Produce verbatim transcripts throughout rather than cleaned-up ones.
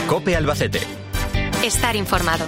COPE Albacete. Estar informado.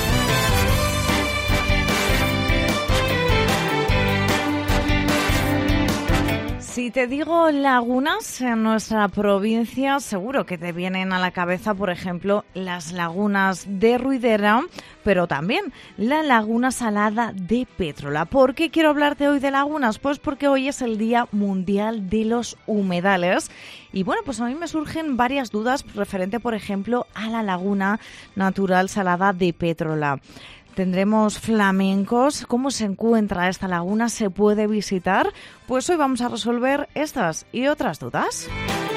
Si te digo lagunas en nuestra provincia, seguro que te vienen a la cabeza, por ejemplo, las lagunas de Ruidera, pero también la laguna salada de Pétrola. ¿Por qué quiero hablarte hoy de lagunas? Pues porque hoy es el Día Mundial de los Humedales. Y bueno, pues a mí me surgen varias dudas referente, por ejemplo, a la laguna natural salada de Pétrola. Tendremos flamencos. ¿Cómo se encuentra esta laguna? ¿Se puede visitar? Pues hoy vamos a resolver estas y otras dudas.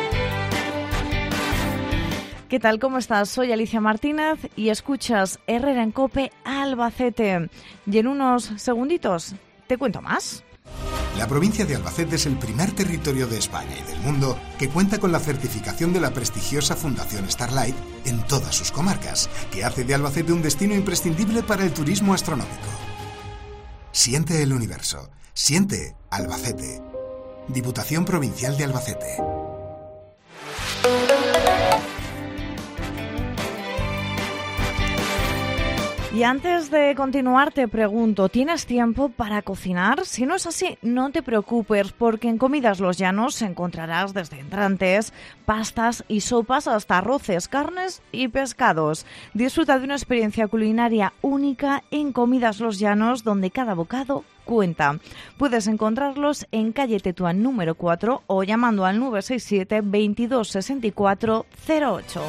¿Qué tal? ¿Cómo estás? Soy Alicia Martínez y escuchas Herrera en COPE Albacete. Y en unos segunditos te cuento más. La provincia de Albacete es el primer territorio de España y del mundo que cuenta con la certificación de la prestigiosa Fundación Starlight en todas sus comarcas, que hace de Albacete un destino imprescindible para el turismo astronómico. Siente el universo. Siente Albacete. Diputación Provincial de Albacete. Y antes de continuar te pregunto, ¿tienes tiempo para cocinar? Si no es así, no te preocupes, porque en Comidas Los Llanos encontrarás desde entrantes, pastas y sopas hasta arroces, carnes y pescados. Disfruta de una experiencia culinaria única en Comidas Los Llanos, donde cada bocado cuenta. Puedes encontrarlos en calle Tetuán número cuatro o llamando al nueve seis siete, veintidós sesenta y cuatro cero ocho.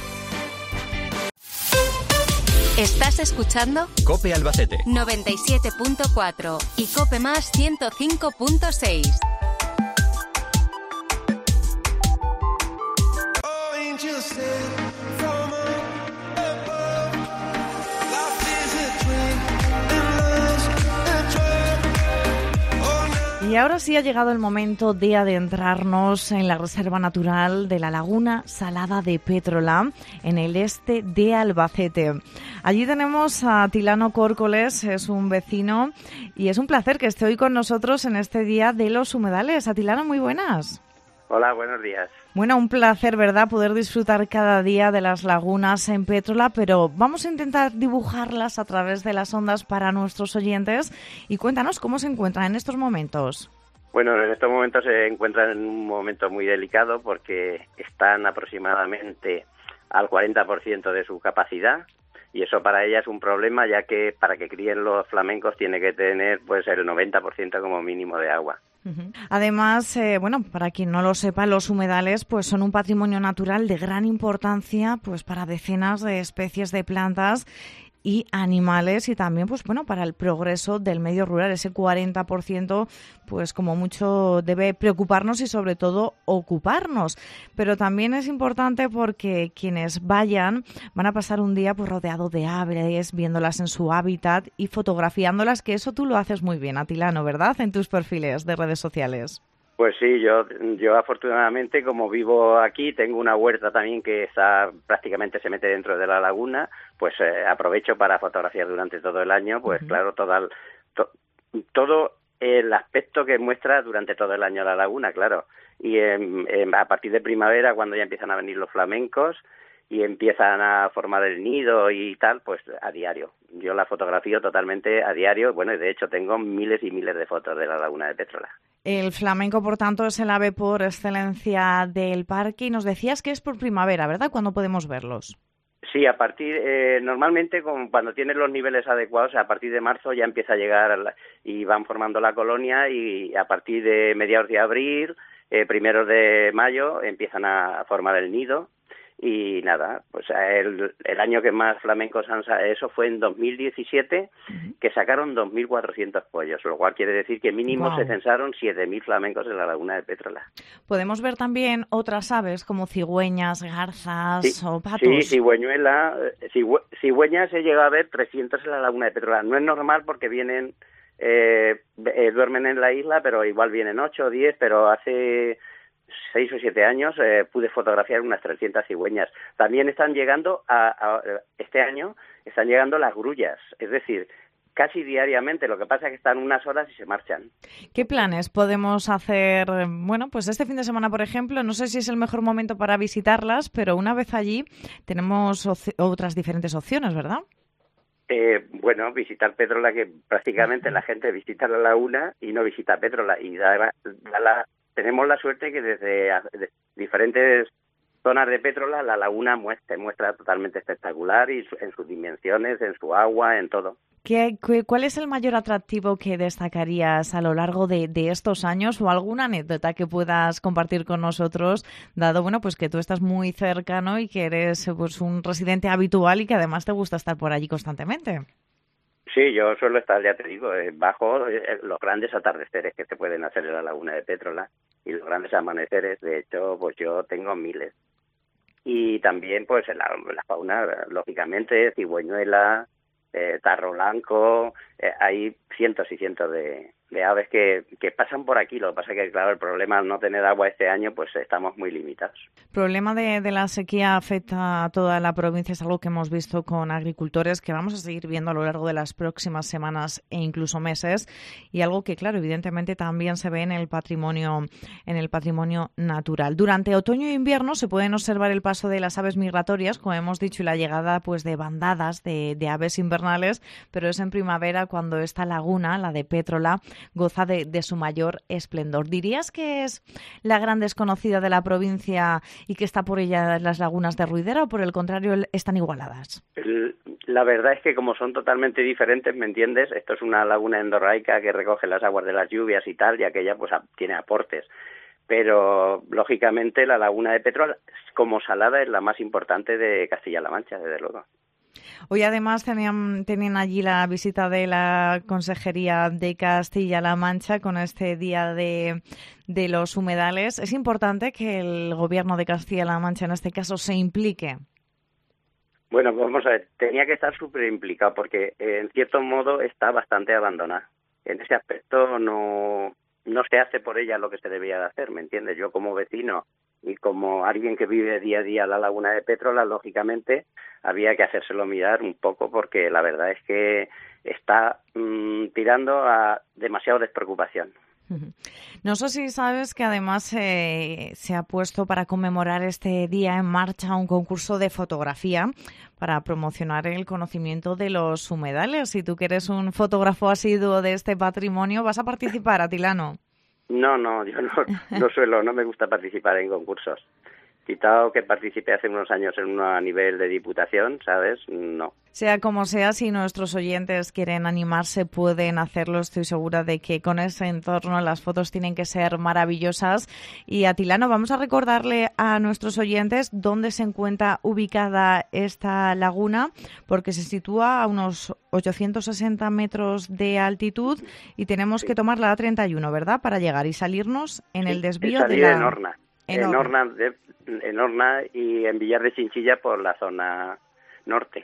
¿Estás escuchando? COPE Albacete noventa y siete punto cuatro y COPE Más ciento cinco punto seis. Y ahora sí ha llegado el momento de adentrarnos en la Reserva Natural de la Laguna Salada de Pétrola, en el este de Albacete. Allí tenemos a Tilano Córcoles, es un vecino, y es un placer que esté hoy con nosotros en este Día de los Humedales. Atilano, muy buenas. Hola, buenos días. Bueno, un placer, ¿verdad?, poder disfrutar cada día de las lagunas en Pétrola, pero vamos a intentar dibujarlas a través de las ondas para nuestros oyentes. Y cuéntanos cómo se encuentran en estos momentos. Bueno, en estos momentos se encuentran en un momento muy delicado porque están aproximadamente al cuarenta por ciento de su capacidad y eso para ella es un problema, ya que para que críen los flamencos tiene que tener pues el noventa por ciento como mínimo de agua. Uh-huh. Además, eh, bueno, para quien no lo sepa, los humedales pues son un patrimonio natural de gran importancia pues para decenas de especies de plantas y animales y también pues bueno para el progreso del medio rural. Ese cuarenta por ciento pues como mucho debe preocuparnos y sobre todo ocuparnos, pero también es importante porque quienes vayan van a pasar un día pues rodeado de aves, viéndolas en su hábitat y fotografiándolas, que eso tú lo haces muy bien, Atilano, ¿verdad?, en tus perfiles de redes sociales. Pues sí, yo yo afortunadamente, como vivo aquí, tengo una huerta también que está prácticamente se mete dentro de la laguna, pues eh, aprovecho para fotografiar durante todo el año, pues uh-huh. claro, todo el, to, todo el aspecto que muestra durante todo el año la laguna, claro. Y eh, eh, a partir de primavera, cuando ya empiezan a venir los flamencos y empiezan a formar el nido y tal, pues a diario. Yo la fotografío totalmente a diario, bueno, y de hecho tengo miles y miles de fotos de la laguna de Pétrola. El flamenco, por tanto, es el ave por excelencia del parque y nos decías que es por primavera, ¿verdad?, ¿cuándo podemos verlos? Sí, a partir, eh, normalmente con, cuando tienen los niveles adecuados, a partir de marzo ya empieza a llegar la, y van formando la colonia y a partir de mediados de abril, eh, primeros de mayo, empiezan a formar el nido. Y nada, pues el, el año que más flamencos han eso fue en dos mil diecisiete, uh-huh. que sacaron dos mil cuatrocientos pollos, lo cual quiere decir que mínimo wow. se censaron siete mil flamencos en la laguna de Pétrola. Podemos ver también otras aves como cigüeñas, garzas sí, o patos. Sí, cigüeñuela, cigüe, cigüeñas se llega a ver trescientos en la laguna de Pétrola. No es normal porque vienen, eh, eh, duermen en la isla, pero igual vienen ocho o diez, pero hace seis o siete años eh, pude fotografiar unas trescientas cigüeñas. También están llegando, a, a este año, están llegando las grullas, es decir, casi diariamente. Lo que pasa es que están unas horas y se marchan. ¿Qué planes podemos hacer? Bueno, pues este fin de semana, por ejemplo, no sé si es el mejor momento para visitarlas, pero una vez allí tenemos op- otras diferentes opciones, ¿verdad? Eh, bueno, visitar Pétrola, que prácticamente la gente visita la laguna y no visita Pétrola. Y da, da la, tenemos la suerte que desde a, de diferentes zonas de Pétrola la laguna muestra, muestra totalmente espectacular y su, en sus dimensiones, en su agua, en todo. ¿Qué, qué, ¿Cuál es el mayor atractivo que destacarías a lo largo de, de estos años o alguna anécdota que puedas compartir con nosotros, dado bueno pues que tú estás muy cercano y que eres pues un residente habitual y que además te gusta estar por allí constantemente? Sí, yo suelo estar, ya te digo, eh, bajo eh, los grandes atardeceres que se pueden hacer en la laguna de Pétrola y los grandes amaneceres. De hecho, pues yo tengo miles. Y también pues la, la fauna, lógicamente, cigüeñuela, eh, tarro blanco, eh, hay cientos y cientos de, de aves que, que pasan por aquí. Lo que pasa es que, claro, el problema al no tener agua este año, pues estamos muy limitados. El problema de, de la sequía afecta a toda la provincia, es algo que hemos visto con agricultores, que vamos a seguir viendo a lo largo de las próximas semanas e incluso meses, y algo que, claro, evidentemente también se ve en el patrimonio, en el patrimonio natural. Durante otoño e invierno se pueden observar el paso de las aves migratorias, como hemos dicho, y la llegada pues de bandadas de, de aves invernales, pero es en primavera cuando esta laguna, la de Pétrola, goza de, de su mayor esplendor. ¿Dirías que es la gran desconocida de la provincia y que está por ella las lagunas de Ruidera, o por el contrario están igualadas? El, la verdad es que como son totalmente diferentes, ¿me entiendes? Esto es una laguna endorreica que recoge las aguas de las lluvias y tal, y aquella pues tiene aportes. Pero, lógicamente, la laguna de Pétrola, como salada, es la más importante de Castilla-La Mancha, desde luego. Hoy además tenían, tenían allí la visita de la Consejería de Castilla-La Mancha con este día de, de los humedales. ¿Es importante que el Gobierno de Castilla-La Mancha en este caso se implique? Bueno, vamos a ver, tenía que estar súper implicado porque eh, en cierto modo está bastante abandonada. En ese aspecto no, no se hace por ella lo que se debía de hacer, ¿me entiendes? Yo como vecino y como alguien que vive día a día la laguna de Pétrola, lógicamente había que hacérselo mirar un poco, porque la verdad es que está mmm, tirando a demasiada despreocupación. No sé si sabes que además eh, se ha puesto para conmemorar este día en marcha un concurso de fotografía para promocionar el conocimiento de los humedales. Si tú que eres un fotógrafo asiduo de este patrimonio, ¿vas a participar, Atilano? No, no, yo no, no suelo, no me gusta participar en concursos. Quitado que participé hace unos años en uno a nivel de diputación, ¿sabes? No. Sea como sea, si nuestros oyentes quieren animarse, pueden hacerlo. Estoy segura de que con ese entorno las fotos tienen que ser maravillosas. Y Atilano, vamos a recordarle a nuestros oyentes dónde se encuentra ubicada esta laguna, porque se sitúa a unos ochocientos sesenta metros de altitud y tenemos sí. que tomar la A treinta y uno, ¿verdad?, para llegar y salirnos en sí, el desvío de la... en Horna. En Horna, de, en Horna y en Villar de Chinchilla por la zona norte.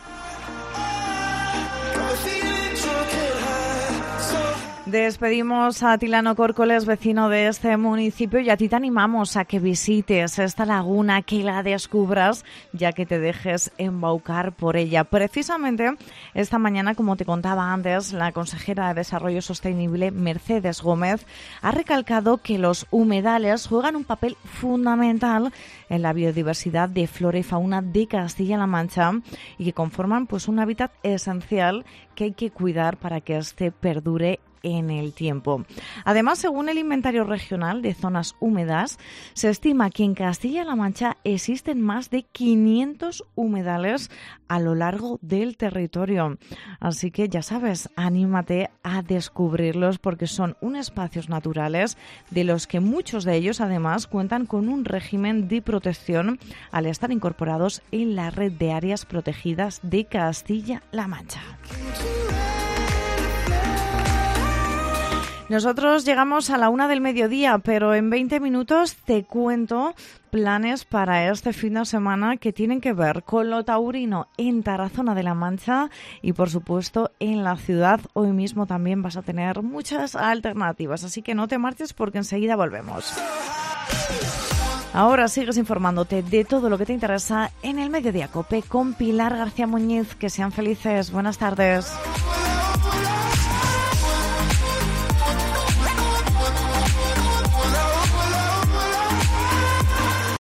Despedimos a Atilano Córcoles, vecino de este municipio, y a ti te animamos a que visites esta laguna, que la descubras, ya que te dejes embaucar por ella. Precisamente esta mañana, como te contaba antes, la consejera de Desarrollo Sostenible, Mercedes Gómez, ha recalcado que los humedales juegan un papel fundamental en la biodiversidad de flora y fauna de Castilla-La Mancha y que conforman pues un hábitat esencial que hay que cuidar para que este perdure en el tiempo. Además, según el inventario regional de zonas húmedas, se estima que en Castilla-La Mancha existen más de quinientos humedales a lo largo del territorio. Así que ya sabes, anímate a descubrirlos porque son unos espacios naturales de los que muchos de ellos además cuentan con un régimen de protección al estar incorporados en la red de áreas protegidas de Castilla-La Mancha. Nosotros llegamos a la una del mediodía, pero en veinte minutos te cuento planes para este fin de semana que tienen que ver con lo taurino en Tarazona de la Mancha y, por supuesto, en la ciudad. Hoy mismo también vas a tener muchas alternativas, así que no te marches porque enseguida volvemos. Ahora sigues informándote de todo lo que te interesa en el Mediodía COPE con Pilar García Muñiz. Que sean felices. Buenas tardes.